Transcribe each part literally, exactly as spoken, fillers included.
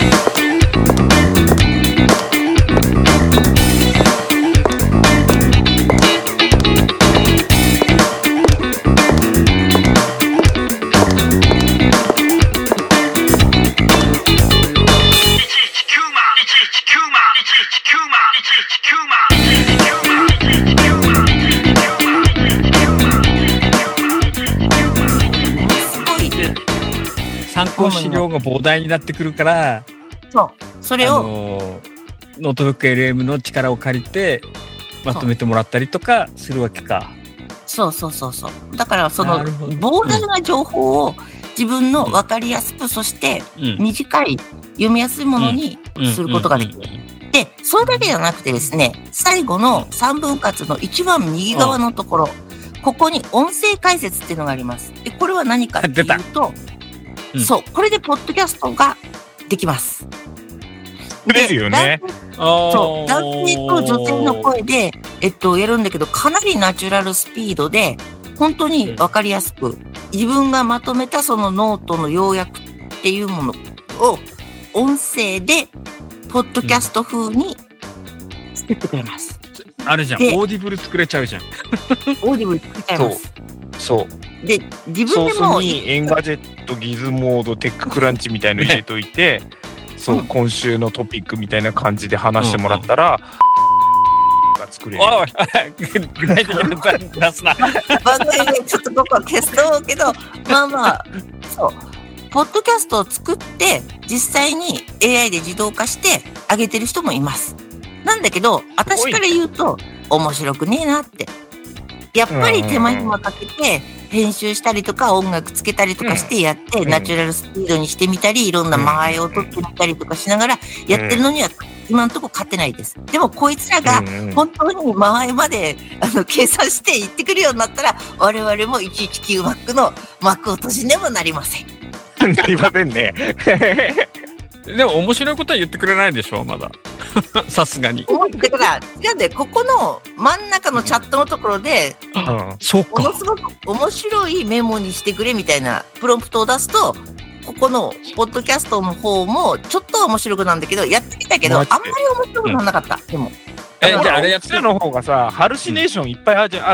参考資料が膨大になってくるから、 そうそれを、あのー、ノートブック エルエム の力を借りてまとめてもらったりとかするわけか。 そうそうそうそうだからその膨大な情報を自分の分かりやすく、うん、そして短い読みやすいものにすることができる。でそれだけじゃなくてですね、最後のさんぶん割の一番右側のところ、ここに音声解説っていうのがあります。でこれは何かっていうと、うん、そうこれでポッドキャストができます。 ですよね。 そう男性と女性の声で、えっと、やるんだけど、かなりナチュラルスピードで本当に分かりやすく、自分がまとめたそのノートの要約っていうものを音声でポッドキャスト風に作ってくれます。 うん、あれじゃん、オーディブル作れちゃうじゃん。オーディブル作れちゃいます。 そうそうで自分でもソースにエンガジェット、ギズモード、テッククランチみたいの入れといて、ね、そう、うん、今週のトピックみたいな感じで話してもらったら、うん、が作れる。 おい具体的な出すな。 番組でちょっとここは消すと思うけど、まあまあそうポッドキャストを作って実際に エーアイ で自動化して上げてる人もいます。なんだけど私から言うと面白くねえなって。やっぱり手間暇かけて編集したりとか音楽つけたりとかしてやって、うん、ナチュラルスピードにしてみたり、いろんな間合いを取ってみたりとかしながらやってるのには今のところ勝てないです。でもこいつらが本当に間合いまであの計算して言ってくるようになったら、我々もいちいちきゅうマックの幕を閉じねばなりません。 なりませんね。 でも面白いことは言ってくれないでしょまだ。さすがに。 だから違うんで、ここの真ん中のチャットのところで、 うん、そうか。 ものすごく面白いメモにしてくれみたいなプロンプトを出すと、ここのポッドキャストの方もちょっとは面白くなんだけど、やってみたけどあんまり面白くならなかった。うん、でもえじゃああれやってるの方がさ、ハルシネーションいっぱいあるじゃん。うん。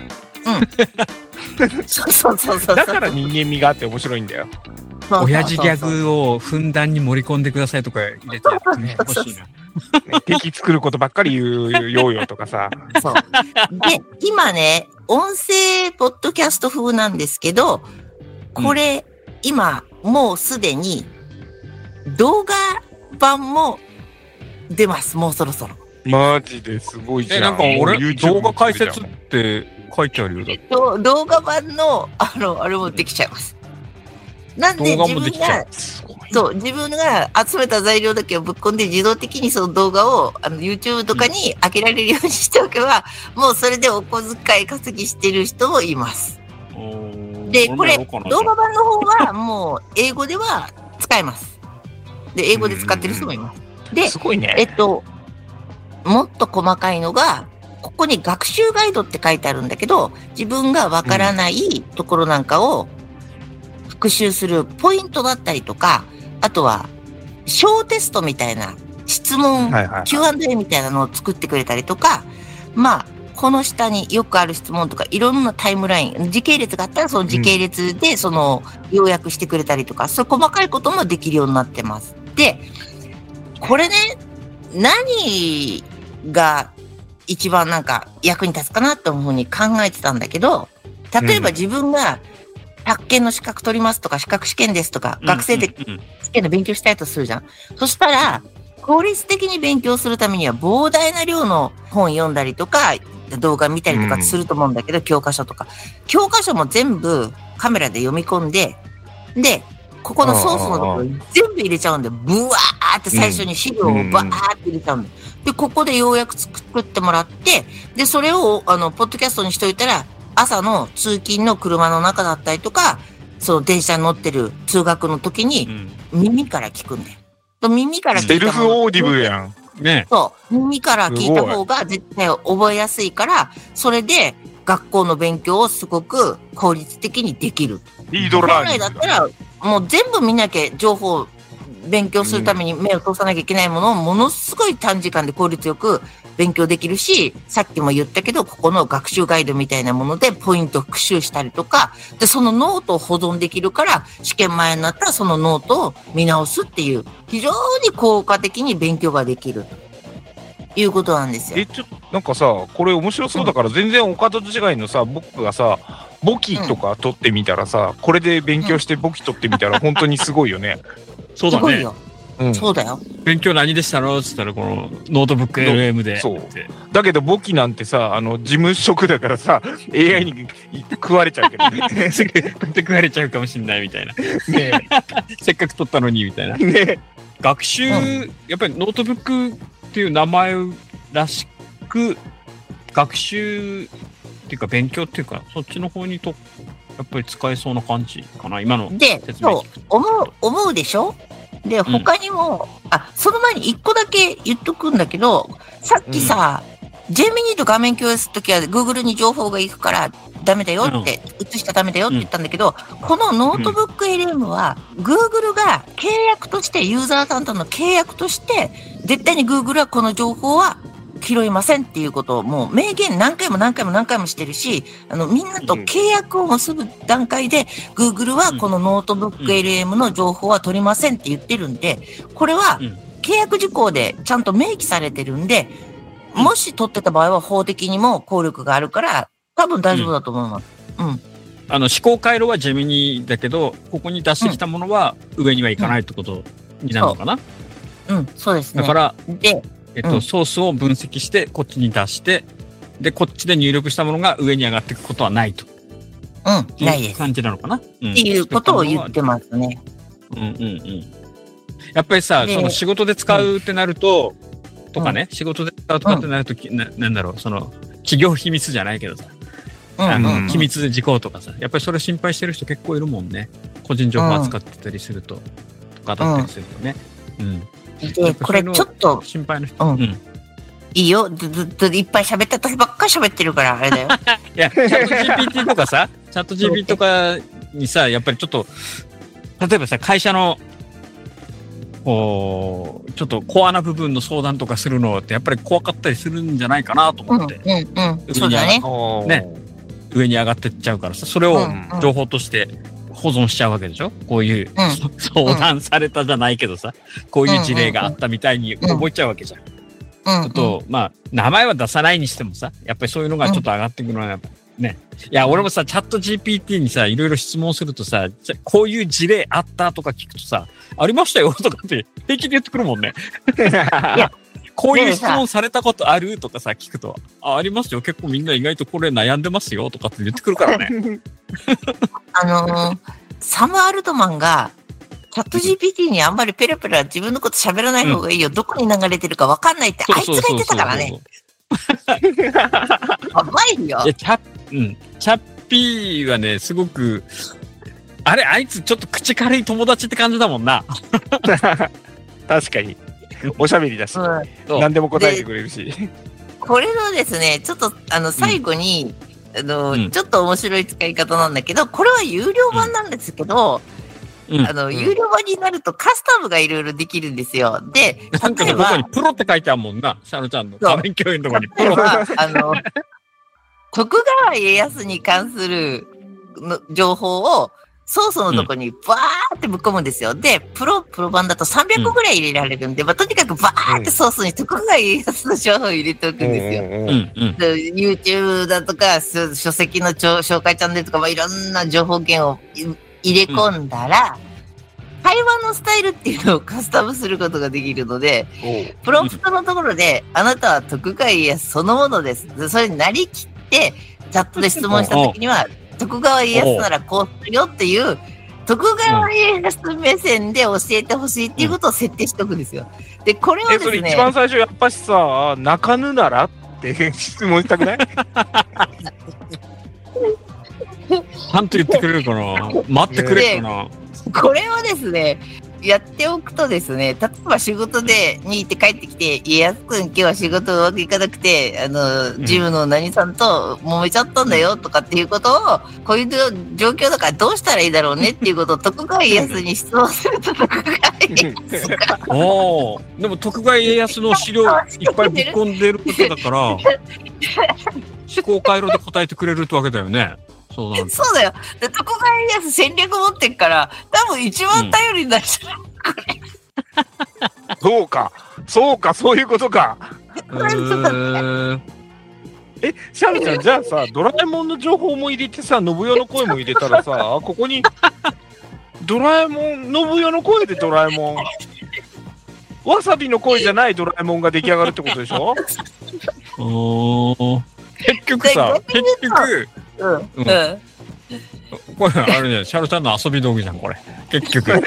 そうそうそうそう。 だから人間味があって面白いんだよ。 親父ギャグをふんだんに盛り込んでくださいとか入れてね、欲しいな。 敵作ることばっかり言うようよとかさ。 そう。で、今ね、音声ポッドキャスト風なんですけど、これ、うん、今もうすでに動画版も出ます。もうそろそろ。 マジですごいじゃん。 え、なんか俺動画解説って書いてあるよだって。 動画版のあのあれもできちゃいます。なんで自分がそう自分が集めた材料だけをぶっ込んで自動的にその動画をあの YouTube とかに上げられるようにしておけば、うん、もうそれでお小遣い稼ぎしてる人もいます。でこれ動画版の方はもう英語では使えます。で英語で使ってる人もいます。で、 すごいね。 えっともっと細かいのがここに学習ガイドって書いてあるんだけど、自分がわからないところなんかを、うん復習するポイントだったりとか、あとは小テストみたいな質問、はいはいはい、キューアンドエー みたいなのを作ってくれたりとか、まあこの下によくある質問とかいろんなタイムライン、時系列があったらその時系列でその要約してくれたりとか、うん、そういう細かいこともできるようになってます。で、これね、何が一番なんか役に立つかなというふうに考えてたんだけど、例えば自分が、うん宅建の資格取りますとか資格試験ですとか、学生で試験の勉強したいとするじゃん。そしたら効率的に勉強するためには膨大な量の本読んだりとか動画見たりとかすると思うんだけど、うん、教科書とか教科書も全部カメラで読み込んで、でここのソースのところに全部入れちゃうんで、ブワーって最初に資料をバーって入れちゃうんで、でここでようやく作ってもらって、でそれをあのポッドキャストにしといたら朝の通勤の車の中だったりとか、その電車に乗ってる通学の時に耳から聞くんだよ。うん、耳から聞いたセルフオーディブルやん。 ね。 そう。耳から聞いた方が絶対覚えやすいから、それで学校の勉強をすごく効率的にできる。 リードラーニング。 本来だったらもう全部見なきゃ情報勉強するために目を通さなきゃいけないものをものすごい短時間で効率よく勉強できるし、さっきも言ったけど、ここの学習ガイドみたいなものでポイントを復習したりとか、で、そのノートを保存できるから、試験前になったらそのノートを見直すっていう、非常に効果的に勉強ができるということなんですよ。 え、ちょっと、なんかさ、これ面白そうだから、全然お門違いのさ、僕がさ、簿記とか取ってみたらさ、これで勉強して簿記取ってみたら、本当にすごいよね。 そうだね。 すごいよ。 うん、 そうだよ。 勉強何でしたのって言ったら、このノートブック エルエム で。 そう。だけど簿記なんてさ、あの、事務職だからさ、エーアイ に食われちゃうけどね。 すぐ食われちゃうかもしんないみたいな。 ねせっかく取ったのにみたいな。 ね学習、うん、やっぱりノートブックっていう名前らしく、学習っていうか勉強っていうか、そっちの方にと、やっぱり使えそうな感じかな、今ので、そう、思う、思うでしょで、他にも、うん、あ、その前に一個だけ言っとくんだけど、さっきさ、うん、ジェミニと画面共有するときは Google に情報が行くからダメだよって、うん、映しちゃダメだよって言ったんだけど、うん、このノートブック エルエム は Google が契約として、ユーザーさんとの契約として、絶対に Google はこの情報は拾いませんっていうことをもう明言何回も何回も何回もしてるし、あのみんなと契約を結ぶ段階で、うん、Google はこのノートブック エルエム の情報は取りませんって言ってるんで、これは契約事項でちゃんと明記されてるんで、うん、もし取ってた場合は法的にも効力があるから多分大丈夫だと思います。うん。うん、 あの思考回路はジェミニだけど、ここに出してきたものは上にはいかないってことになるのかな。 うん、うん、そうですね。 だからで。 えっと、うん、ソースを分析して、こっちに出して、で、こっちで入力したものが上に上がっていくことはないと。 うん、ないです。 感じなのかな、 うん、っていうことを言ってますね。 うんうんうん。やっぱりさ、その仕事で使うってなると、うん、とかね、仕事で使うとかってなると、うん、な, なんだろう、その、企業秘密じゃないけどさ、うんうんうん、あの機密事項とかさ、やっぱりそれ心配してる人結構いるもんね。個人情報扱ってたりすると、うん、とかだったりするとね。うん。うんで、これちょっと、 心配な人。 うん。うん、いいよ。ずずっといっぱい喋った時ばっかり喋ってるから、あれだよ。 いや、チャット ジーピーティー とかさ、チャット ジーピーティー とかにさ、やっぱりちょっと、例えばさ、会社の、こう、ちょっとコアな部分の相談とかするのって、やっぱり怖かったりするんじゃないかなと思って。 うん、うん、うん。そうだね。 ね。上に上がってっちゃうからさ、それを情報として、保存しちゃうわけでしょ、こういう、うん、相談されたじゃないけどさ、うん、こういう事例があったみたいに覚えちゃうわけじゃん。うん、ちょっと、まあ、名前は出さないにしてもさ、やっぱりそういうのがちょっと上がってくるのは、ね。いや、俺もさ、チャット ジーピーティー にさ、いろいろ質問するとさ、こういう事例あったとか聞くとさ、ありましたよとかって平気で言ってくるもんね。いやこういう質問されたことあるとかさ、聞くと、あ、ありますよ。結構みんな意外とこれ悩んでますよとかって言ってくるからね。 あのー、サム・アルトマンが、チャット ジーピーティー にあんまりペラペラ自分のこと喋らない方がいいよ。うん、どこに流れてるか分かんないって、あいつが言ってたからね。やばいよ。 いや、チャッ、うん。チャッピーはね、すごく、あれ、あいつちょっと口軽い友達って感じだもんな。 確かに。おしゃべりだし、うん、何でも答えてくれるし。 これのですね、ちょっとあの最後に、うん、あの、うん、ちょっと面白い使い方なんだけど、これは有料版なんですけど、うん、あの、うん、有料版になるとカスタムがいろいろできるんですよ。で、 なんかね、ここにプロって書いてあるもんな、シャロちゃんの画面共有のところにプロは、あの、徳川家康に関するの情報を、ソースのとこにバーってぶっ込むんですよ。うん、で、プロ、プロ版だとさんびゃっこぐらい入れられるんで、うん、まあ、とにかくバーってソースに徳川家康の情報を入れておくんですよ。うんうん、YouTube だとか、書籍の紹介チャンネルとか、まあ、いろんな情報源を入れ込んだら、うん、会話のスタイルっていうのをカスタムすることができるので、プロンプトのところで、あなたは徳川家康そのものです。それになりきって、チャットで質問したときには、徳川家康ならこうするよっていう、徳川家康目線で教えてほしいっていうことを設定しておくんですよ。で、これをですね。え、それ一番最初やっぱしさ、泣かぬならって質問したくない？ ちゃんと言ってくれるかな？待ってくれるかな？ これをですね、やっておくとですね、例えば仕事でに行って帰ってきて、家康くん今日は仕事うまくいかなくて、あの、ジムの何さんと揉めちゃったんだよとかっていうことを、こういう状況だからどうしたらいいだろうねっていうことを徳川家康に質問すると、徳川家おお、でも徳川家康の資料いっぱいぶっ込んでることだから思考回路で答えてくれるってわけだよね。そうなんだ。 そうだよ。で徳川家康戦略持ってっから多分一番頼りになるじゃない、うん、これ。 そうか、そうか、そういうことか。 えー、 え、シャルちゃん、じゃあさ、ドラえもんの情報も入れてさ、信代の声も入れたらさ、ここにドラえもん、信代の声でドラえもん、わさびの声じゃないドラえもんが出来上がるってことでしょ。 お結局さ、結局、 うん、うん、 これあれね、シャルちゃんの遊び道具じゃん、これ。結局。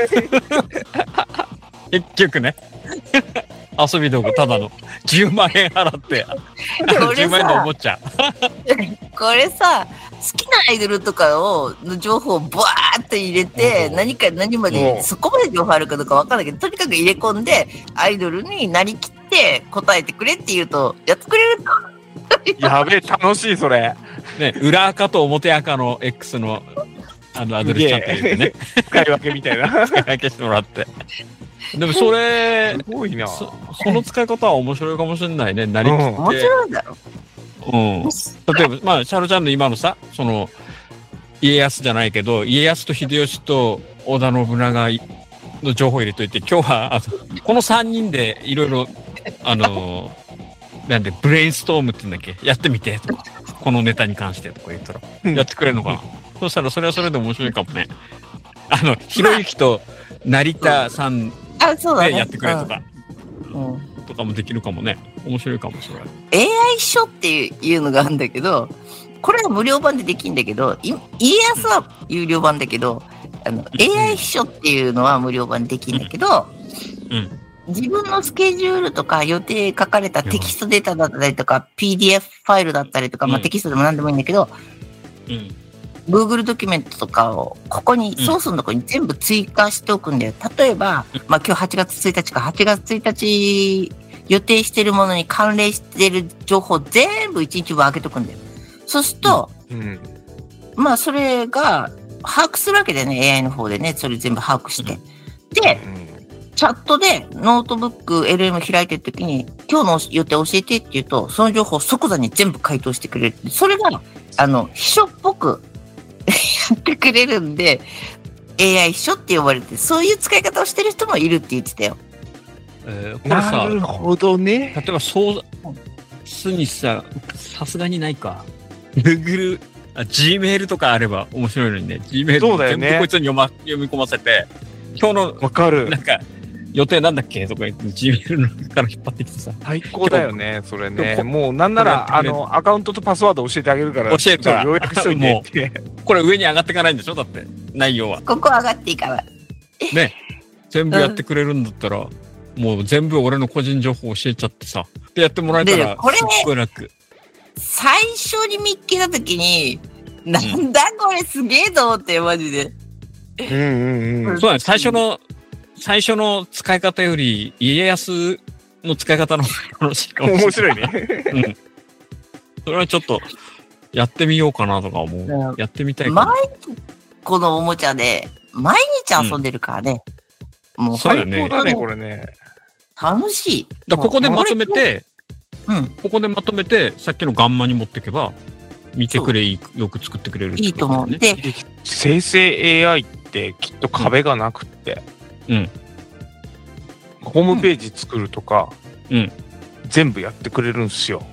結局ね。遊び道具、ただのじゅうまんえん払って、じゅうまんえんのおもちゃ。 これさ、好きなアイドルとかをの情報をバーって入れて、何か何まで、そこまで情報あるかどうかわかんないけど、とにかく入れ込んで、アイドルになりきって答えてくれって言うと、やってくれると。やべえ、楽しい、それ。 ね、裏垢と表垢の X の、あの、アドレスちゃんと入れてね。 使い分けみたいな。 使い分けしてもらって。でもそれ、 すごいな。 そ、その使い方は面白いかもしれないね。なりきって。 面白いだろ。 うん。例えば、まあ、シャルちゃんの今のさ、その、家康じゃないけど、家康と秀吉と織田信長の情報入れといて、今日は、あのこのさんにんでいろいろ、あの、なんで、ブレインストームって言うんだっけ、やってみて、とか、このネタに関してとか言ったら、やってくれるのかな。そしたら、それはそれで面白いかもね。あの、ひろゆきと成田さんでやってくれとか、 うんうん、 とかもできるかもね。面白いかもしれない。 エーアイ 書っていうのがあるんだけど、これは無料版でできるんだけど、家康は有料版だけど、あの、エーアイ 書っていうのは無料版でできるんだけど、 うん、 自分のスケジュールとか予定書かれたテキストデータだったりとか、ピーディーエフ ファイルだったりとか、まあテキストでも何でもいいんだけど、 うん、 Google ドキュメントとかをここに、ソースのところに全部追加しておくんだよ。例えば、まあ今日はちがつついたちか、はちがつついたち予定しているものに関連している情報全部一日分開けとくんだよ。そうすると、 うんうん、 まあそれが把握するわけだよね、エーアイ の方でね、それ全部把握して。で、チャットでノートブック エルエム 開いてるときに、今日の予定教えてって言うと、その情報を即座に全部回答してくれる。それが、あの、秘書っぽくやってくれるんで、エーアイ 秘書って呼ばれて、そういう使い方をしてる人もいるって言ってたよ。 えー、これさ、 なるほどね。 例えば、そうすにさ、さすがにないか。Google、あ、Gmail とかあれば面白いのにね。Gmail そうだよね。 全部こいつに読ま、読み込ませて、今日の、 わかる。 なんか、予定なんだっけとか言って、Gmail の中から引っ張ってきてさ。 最高だよね、それね。もうなんなら、あの、アカウントとパスワード教えてあげるから、 教えるから、 要約しといてって。 これ上に上がっていかないんでしょだって、内容は。 ここ上がっていかない。 ね。全部やってくれるんだったら、うん、もう全部俺の個人情報教えちゃってさ。で、やってもらえたら、 これすっごい楽。 最初に見っけたときに、なんだこれすげえと思って、マジで。 うんうんうん。 そうだね、最初の、最初の使い方より、家康の使い方の方が楽しいかもしれない。 面白いね。うん。 それはちょっと、やってみようかなとか思う。うん、やってみたいかな。 毎日、このおもちゃで、毎日遊んでるからね。 うん、もう最高だね、これね。 楽しい。 だここでまとめて、 うん、 ここでまとめて、さっきのガンマに持っていけば、見てくれ、よく作ってくれる、ね。 いいと思う。で、 生成 エーアイ ってきっと壁がなくって、 うん。 ホームページ作るとか、 うん。 全部やってくれるんすよ。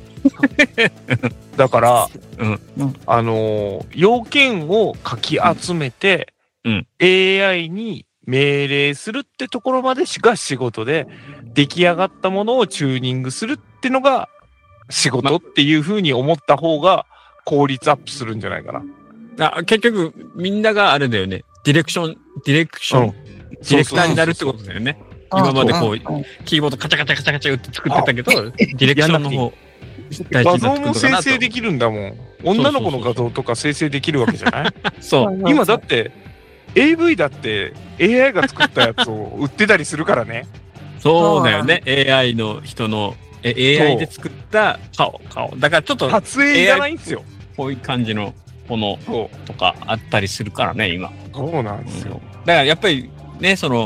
だから、 うん、 あのー、要件をかき集めて、 うん、 エーアイ に命令するってところまでしか仕事で、出来上がったものをチューニングするってのが仕事っていうふうに思った方が効率アップするんじゃないかな。 あ、結局みんながあれだよね。ディレクション、ディレクション、うん、ディレクターになるってことだよね。今までこう、キーボードカチャカチャカチャカチャ打って作ってたけど、ディレクションの方、 画像も生成できるんだもん。女の子の画像とか生成できるわけじゃない？ そう。 今だって、エーブイ だって エーアイ が作ったやつを売ってたりするからね。 そうだよね。エーアイ の人の、え エーアイ で作った顔、顔。だからちょっと、 撮影じゃないんですよ。 こういう感じのものとかあったりするからね、今。 そうなんですよ。 うん、だからやっぱりね、その、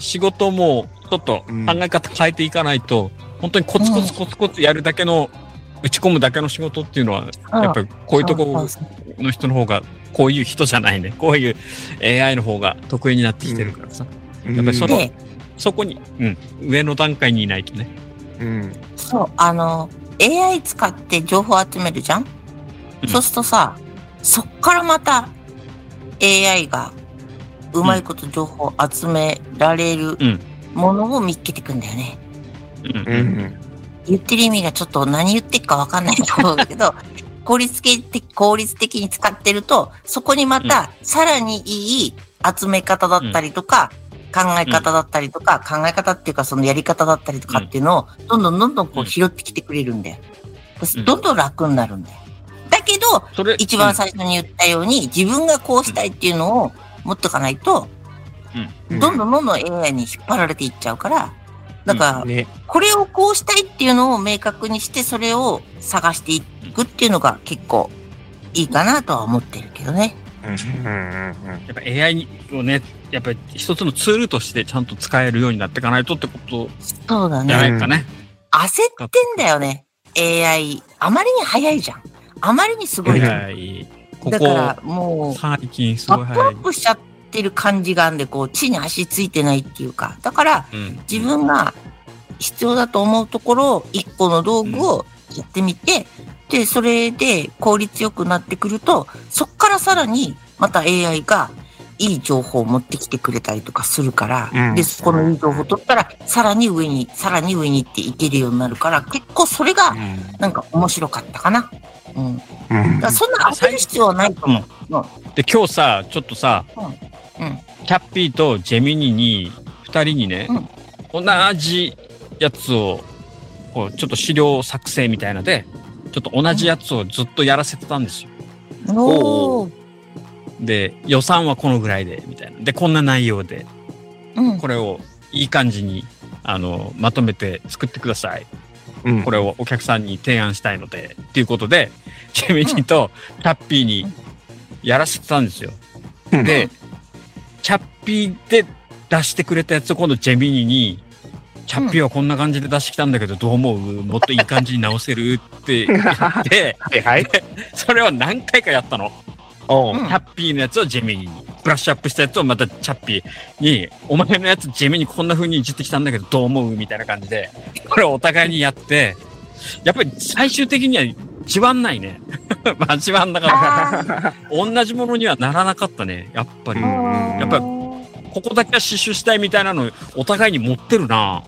仕事もちょっと考え方変えていかないと、うん、本当にコツコツコツコツやるだけの、打ち込むだけの仕事っていうのは、やっぱりこういうところの人の方が、こういう人じゃないね。こういう エーアイ の方が得意になってきてるからさ。うん、やっぱりその、そこに、うん、上の段階にいないとね。 うん。そう、あの、エーアイ 使って情報集めるじゃん、うん、そうするとさ、そっからまた エーアイ がうまいこと情報を集められるものを見つけていくんだよね。うんうんうん、言ってる意味がちょっと何言ってるか分かんないと思うんだけど、効率的、効率的に使ってると、そこにまたさらにいい集め方だったりとか、考え方だったりとか、考え方っていうかそのやり方だったりとかっていうのを、どんどんどんどんこう拾ってきてくれるんだよ。どんどん楽になるんだよ。だけど、一番最初に言ったように、自分がこうしたいっていうのを持っとかないと、どんどんどんどん エーアイ に引っ張られていっちゃうから、だから、これをこうしたいっていうのを明確にして、それを探していくっていうのが結構いいかなとは思ってるけどね。 やっぱ エーアイ をね、やっぱり一つのツールとしてちゃんと使えるようになっていかないとってことそうだね。 じゃないかね。 焦ってんだよね。エーアイ。あまりに早いじゃん。あまりにすごいじゃん。 ここだからもう、 最近すごい早い。 アップアップしちゃってる感じがあるんで、こう、地に足ついてないっていうか。だから、うん、自分が必要だと思うところを、一個の道具をやってみて、うん、で、それで効率よくなってくると、そっからさらに、また エーアイ がいい情報を持ってきてくれたりとかするから、うん、で、そこのいい情報を取ったら、さらに上に、さらに上にっていけるようになるから、結構それが、なんか面白かったかな。うん。だからそんな焦る必要はないと思う。うん、 で、今日さ、ちょっとさ、うんうん、キャッピーとジェミニに、二人にね、うん、同じやつを、こう、ちょっと資料作成みたいなので、ちょっと同じやつをずっとやらせてたんですよ。 うん、おー。 で、予算はこのぐらいで、みたいな。で、こんな内容で、うん、これをいい感じに、あの、まとめて作ってください。うん、これをお客さんに提案したいので、っていうことで、ジェミニとキャッピーにやらせてたんですよ。うん、で、キャッピーで出してくれたやつを今度ジェミニに、キャッピーはこんな感じで出してきたんだけど、どう思う？もっといい感じに直せるって言って、はい、それを何回かやったの。 おキャッピーのやつをジェミニに、ブラッシュアップしたやつをまたチャッピーに、お前のやつジェミニこんな風にいじってきたんだけどどう思うみたいな感じで、これをお互いにやって、やっぱり最終的にはじわんないね。まあじわんなかった。同じものにはならなかったね、やっぱり。やっぱり、ここだけは刺繍したいみたいなのお互いに持ってるな。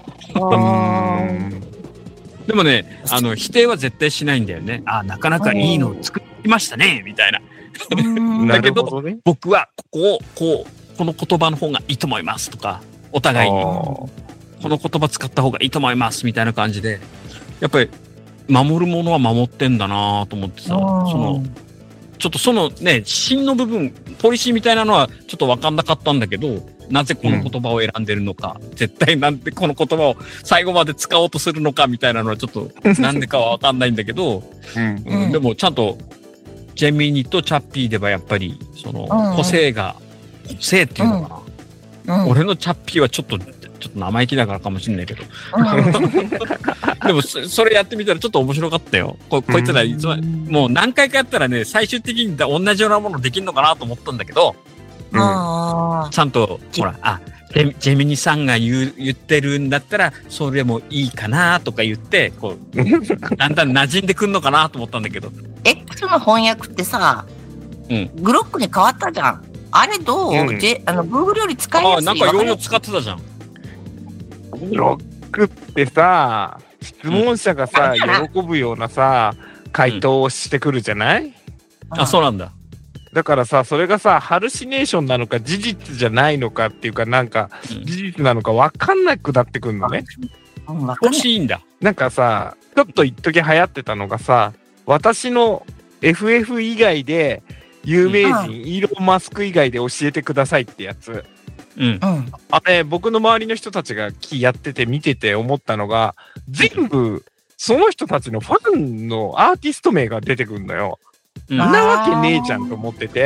でもね、あの、否定は絶対しないんだよね。あ、なかなかいいのを作りましたね、みたいな。だけど、ね、僕はここをこうこの言葉の方がいいと思いますとか、お互いにこの言葉使った方がいいと思いますみたいな感じで、やっぱり守るものは守ってんだなと思ってさ、そのちょっとそのね芯の部分ポリシーみたいなのはちょっと分かんなかったんだけど、なぜこの言葉を選んでるのか、うん、絶対なんでこの言葉を最後まで使おうとするのかみたいなのはちょっとなんでかは分かんないんだけど、うんうん、でもちゃんとジェミニとチャッピーではやっぱりその個性が、うん、個性っていうのかな、うんうん、俺のチャッピーはちょっとちょっと生意気だからかもしれないけど、うん、でもそれやってみたらちょっと面白かったよ。 こ, こいつらいつももう何回かやったらね最終的に同じようなものできるのかなと思ったんだけど、うん、ちゃんとほらあジェ, ジェミニさんが 言, う言ってるんだったらそれもいいかなとか言ってこうだんだん馴染んでくんのかなと思ったんだけど X の翻訳ってさ、うん、グロックに変わったじゃん。あれどう？うん、J、あの Google より使いやすい。 あ、なんかいろいろ使ってたじゃん。 グロックってさ、質問者がさ、うん、喜ぶようなさ回答をしてくるじゃない？うん、 あ、そうなんだ。 だからさ、それがさ、ハルシネーションなのか事実じゃないのかっていうか、なんか事実なのか分かんなくなってくるのね。 欲しいんだ。 なんかさ、ちょっと一時流行ってたのがさ、私の エフエフ 以外で有名人、うん、イーロン・マスク以外で教えてくださいってやつ。うん、あれ僕の周りの人たちがやってて見てて思ったのが、全部その人たちのファンのアーティスト名が出てくるんだよ。んなわけねえじゃんと思ってて、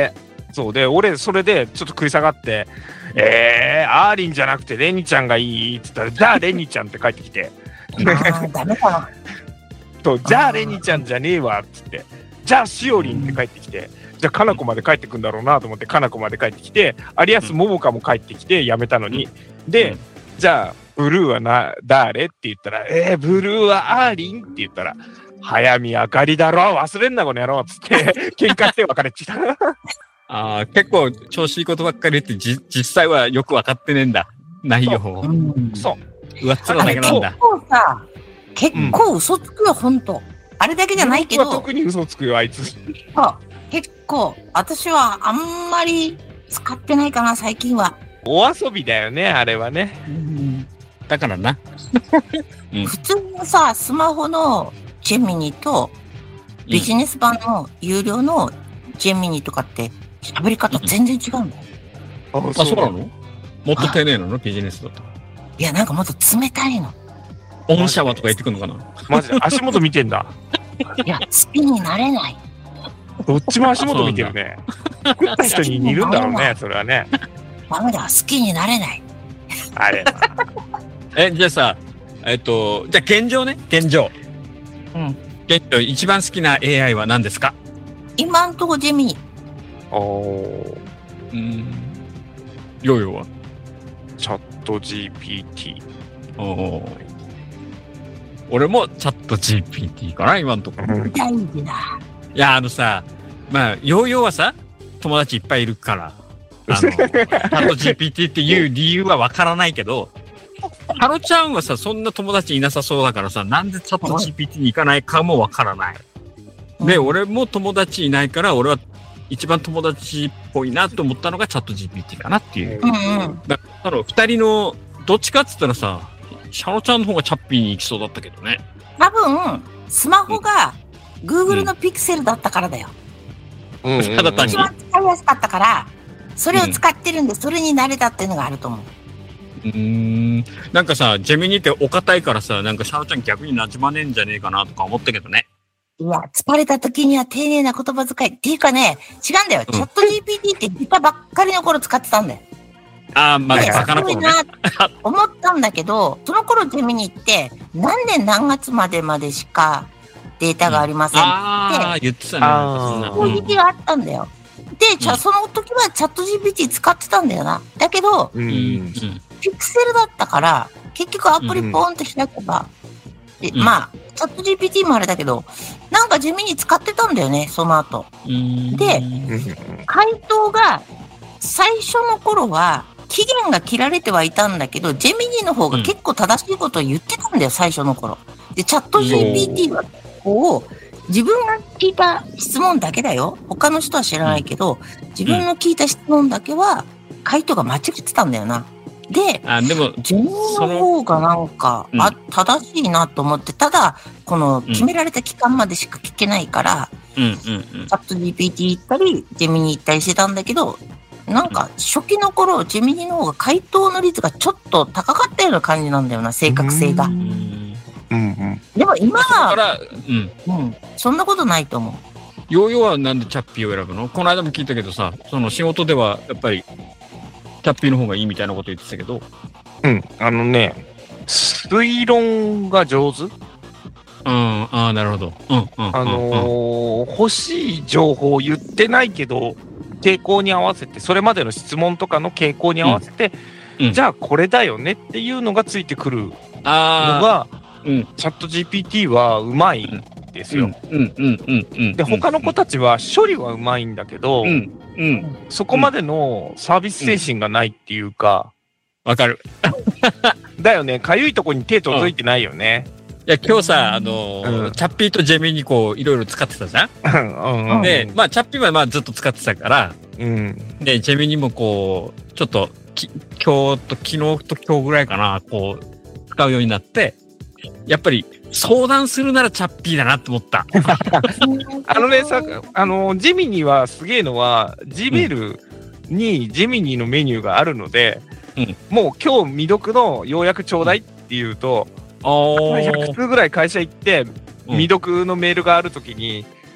そうで、俺、それでちょっと食い下がって、えー、アーリンじゃなくてレニちゃんがいいっつったら、じゃあレニちゃんって帰ってきて、 あーダメかな。 とじゃあレニちゃんじゃねえわっつって、じゃあしおりんって帰ってきて、じゃあかなこまで帰ってくんだろうなと思って、かなこまで帰ってきて、有安桃香も帰ってきて、やめたのに、で、じゃあ、ブルーはな、誰って言ったら、えー、ブルーはアーリンって言ったら、早見あかりだろ、忘れんなこの野郎っつって喧嘩して別れてきた。 ああ、結構調子いいことばっかり言ってじ実際はよく分かってねえんだ。内容を。 うんそう上っ面だけなんだ結。構さ、結構嘘つくよ、ほんと。あれだけじゃないけど、 僕は特に嘘つくよあいつ。 そう結構、私はあんまり使ってないかな、最近は。 お遊びだよねあれはね。 だからな。うん普通のさ、スマホのジェミニとビジネス版の有料のジェミニとかって喋り方全然違うんだよ。 ああ、そうなの？もっと丁寧なのビジネスだと。 いや、なんかもっと冷たいの。 御社はとか言ってくるのかな？ マジで足元見てんだ。 いや、好きになれない。 どっちも足元見てるね。作った人に似るんだろうねそれはね。 ダメだ、好きになれない。 あれ。 え、じゃあさ、えっと、じゃあ現状ね、現状。 うん。 現状、一番好きな エーアイ は何ですか？ 今んとこジェミニ。 おお。 うーん。ヨーヨーは？ チャット ジーピーティー。 おー俺もチャット ジーピーティー かな、今のところ。 うん大事だ。 いや、あのさ、まあ、ヨーヨーはさ、友達いっぱいいるから、あの、チャット ジーピーティー っていう理由はわからないけど、ハロちゃんはさ、そんな友達いなさそうだからさ、なんでチャット ジーピーティー に行かないかもわからない。で、 うん俺も友達いないから、俺は一番友達っぽいなと思ったのがチャット ジーピーティー かなっていう。 うんうん。 だから、二人の、どっちかっつったらさ、シャロちゃんの方がチャッピーに行きそうだったけどね。 多分、スマホが Google のピクセルだったからだよ。 うんうんうんただ単に一番使いやすかったから、それを使ってるんで、それに慣れたっていうのがあると思う。 うーん。なんかさ、ジェミニってお堅いからさ、なんかシャロちゃん逆に馴染まねえんじゃねえかなとか思ったけどね。 いや、疲れた時には丁寧な言葉遣い。っていうかね、違うんだよ。 うんチャット ジーピーティー って出たばっかりの頃使ってたんだよ。 ああ、まだで、 バカな頃ね。 すごいなって思ったんだけど、その頃ジェミニって何年何月までまでしかデータがありませんってああ、言ってたね。 あーそんなそういう時期があったんだよ。で、じゃあその時はチャット ジーピーティー 使ってたんだよな。だけど、 うんうん。うん。 ピクセルだったから、結局アプリポーンって開けば、でうんまあ、チャット ジーピーティー もあれだけど、なんかジェミニ使ってたんだよね、その後。 うんでうん回答が、最初の頃は、期限が切られてはいたんだけど、ジェミニの方が結構正しいことを言ってたんだよ、最初の頃。で、チャット ジーピーティー は、こう、自分が聞いた質問だけだよ。他の人は知らないけど、自分の聞いた質問だけは、回答が間違ってたんだよな。で、 あ、でも、 ジェミニの方がなんか、 うんあ、正しいなと思って、ただ、この決められた期間までしか聞けないから、 うんうんうん。 チャット ジーピーティー 行ったり、ジェミニ行ったりしてたんだけど、なんか初期の頃、ジェミニの方が回答の率がちょっと高かったような感じなんだよな、正確性がう。 うんん。 うんうんでも今は、 だから、うん。 うん、そんなことないと思う。 ヨーヨーはなんでチャッピーを選ぶの？この間も聞いたけどさ、その仕事ではやっぱり、チャッピーの方がいいみたいなこと言ってたけど、 うんあのね推論が上手。 うん、ああ、なるほど。うん、うん。 あのー欲しい情報を言ってないけど傾向に合わせて、それまでの質問とかの傾向に合わせて、 うんうんじゃあこれだよねっていうのがついてくるのああ、 が、 うん、 チャット ジーピーティー はうまいんですよ。 うん、うん、うん、うん。 で他の子たちは処理はうまいんだけど、 うん、うん。 そこまでのサービス精神がないっていうか、 わかる。 だよね、かゆいとこに手届いてないよね。 いや、今日さ、あのーうんチャッピーとジェミニこう、いろいろ使ってたじゃん、 うんうんで、まあ、チャッピーはまあずっと使ってたから、 うんで、ジェミニもこう、ちょっと、き今日と昨日と今日ぐらいかな、こう、使うようになって、やっぱり相談するならチャッピーだなって思った。 あのね、さ、あの、ジミニはすげえのは、ジメルにジミニのメニューがあるので、 うんもう今日未読の要約ちょうだいっていうと、 おひゃく通ぐらい会社行って、 うん未読のメールがあるときに、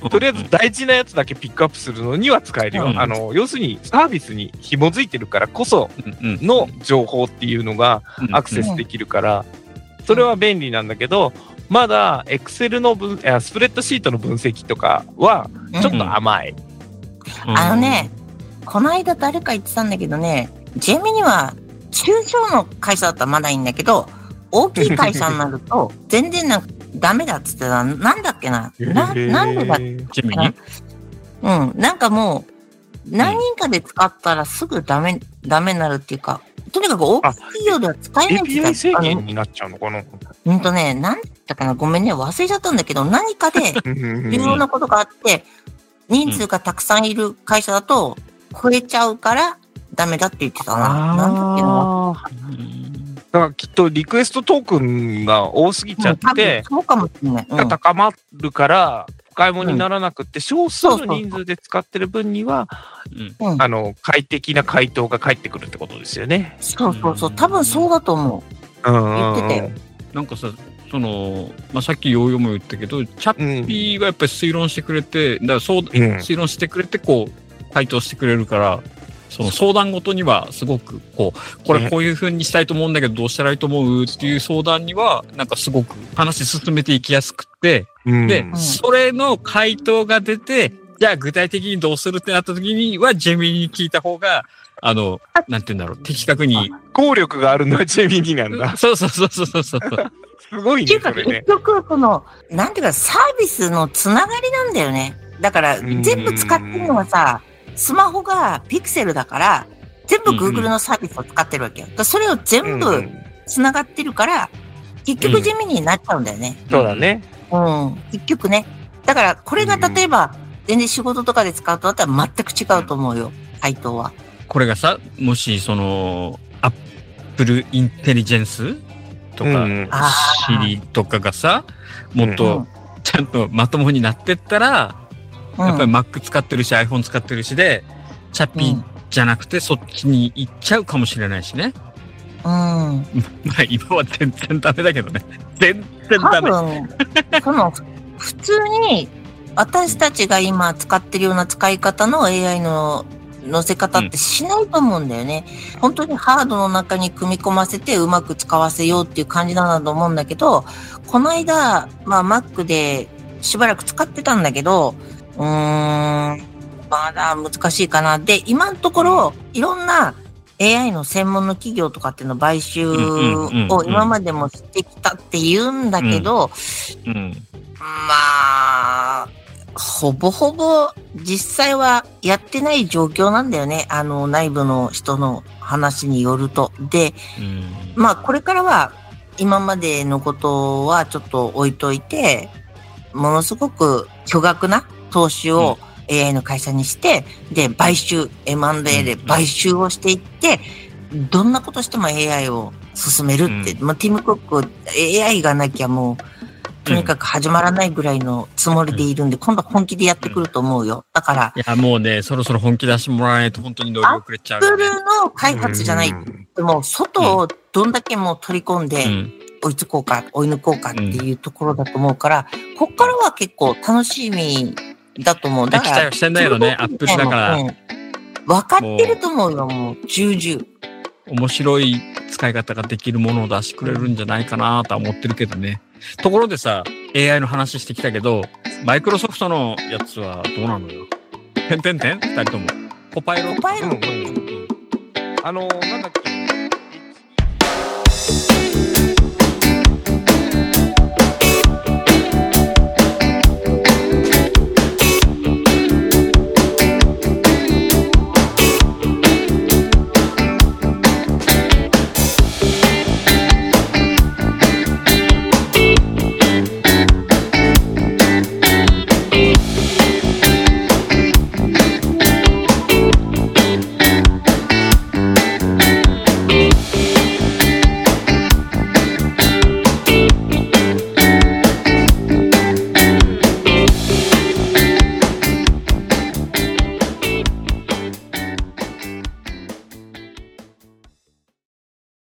とりあえず大事なやつだけピックアップするのには使えるよ。 うん、 あの、要するにサービスに紐づいてるからこその情報っていうのがアクセスできるから、それは便利なんだけど、まだ Excel の分、いやスプレッドシートの分析とかはちょっと甘い。 うん、あのね、この間誰か言ってたんだけどね、ジェミニは中小の会社だったらまだいいんだけど、大きい会社になると全然なんかダメだっつってた。なんだっけな、ななんでだっけな、 ジェミニ？ うん、なんかもう何人かで使ったらすぐダメ、ダメになるっていうか、とにかく大きい企業では使えないって言ったら。 エーピーアイ 制限になっちゃうのかな。 うんとね、なんだったかな、ごめんね、忘れちゃったんだけど、何かで重要なことがあって、人数がたくさんいる会社だと超えちゃうからダメだって言ってたな。なんだっけな。 だからきっとリクエストトークンが多すぎちゃって、 うん、そうかもしれない。うん、 高まるからお買い物にならなくって、少数の人数で使ってる分には、うん、あの快適な回答が返ってくるってことですよね。 そうそうそう、多分そうだと思う。うん、言ってたよ。 なんかさ、そのまあ、さっきヨーヨーも言ったけど、チャッピーがやっぱり推論してくれて、だからそう、うん、推論してくれてこう回答してくれるから。その相談ごとにはすごくこう、これこういう風にしたいと思うんだけどどうしたらいいと思うっていう相談にはなんかすごく話進めていきやすくて、うん、で、それの回答が出て、じゃあ具体的にどうするってなった時にはジェミニに聞いた方が、あの、なんて言うんだろう、的確に。 効力があるのはジェミニなんだ。 そうそうそうそうそうそう。 すごいね、それね。 結局、この、なんていうかサービスのつながりなんだよね。だから全部使ってるのはさ、スマホがピクセルだから、全部 Google のサービスを使ってるわけよ。うんうん、それを全部繋がってるから、結局ジェミニになっちゃうんだよね。 うん、そうだね。 うん。結局ね。だから、これが例えば、全然仕事とかで使うとだったら全く違うと思うよ。回答は。 これがさ、もし、その、Apple インテリジェンスとか、うん、Siri とかがさ、もっとちゃんとまともになってったら、やっぱり Mac 使ってるし iPhone 使ってるしで、チャッピーじゃなくてそっちに行っちゃうかもしれないしね。 うん。まあ今は全然ダメだけどね。全然ダメ。 多分、その、普通に私たちが今使ってるような使い方の エーアイ の載せ方ってしないと思うんだよね。うん、本当にハードの中に組み込ませてうまく使わせようっていう感じなんだと思うんだけど、この間、まあ Mac でしばらく使ってたんだけど、うーん、まだ難しいかな。で、今のところ、いろんな エーアイ の専門の企業とかっていうの買収を今までもしてきたって言うんだけど、うんうん、まあ、ほぼほぼ実際はやってない状況なんだよね。あの、内部の人の話によると。で、うん、まあ、これからは今までのことはちょっと置いといて、ものすごく巨額な投資を エーアイ の会社にして、うん、で、買収、エムアンドエー で買収をしていって、どんなことしても エーアイ を進めるって、うん、まあ、ティム・クック、エーアイ がなきゃもう、とにかく始まらないぐらいのつもりでいるんで、うん、今度は本気でやってくると思うよ。だから。 いや、もうね、そろそろ本気出してもらわないと本当に乗り遅れちゃう、ね。 Apple の開発じゃない。でも、外をどんだけもう取り込んで、追いつこうか、追い抜こうかっていうところだと思うから、こっからは結構楽しみだと思う。だから。期待してんだけどね、アップルだから。うん、 分かってると思うよ、もう、重々。 面白い使い方ができるものを出してくれるんじゃないかなとは思ってるけどね。ところでさ、エーアイ の話してきたけど、マイクロソフトのやつはどうなのよ。てんてんてん二人とも。コパイロット。 コパイロット。 あの、なんだっけ。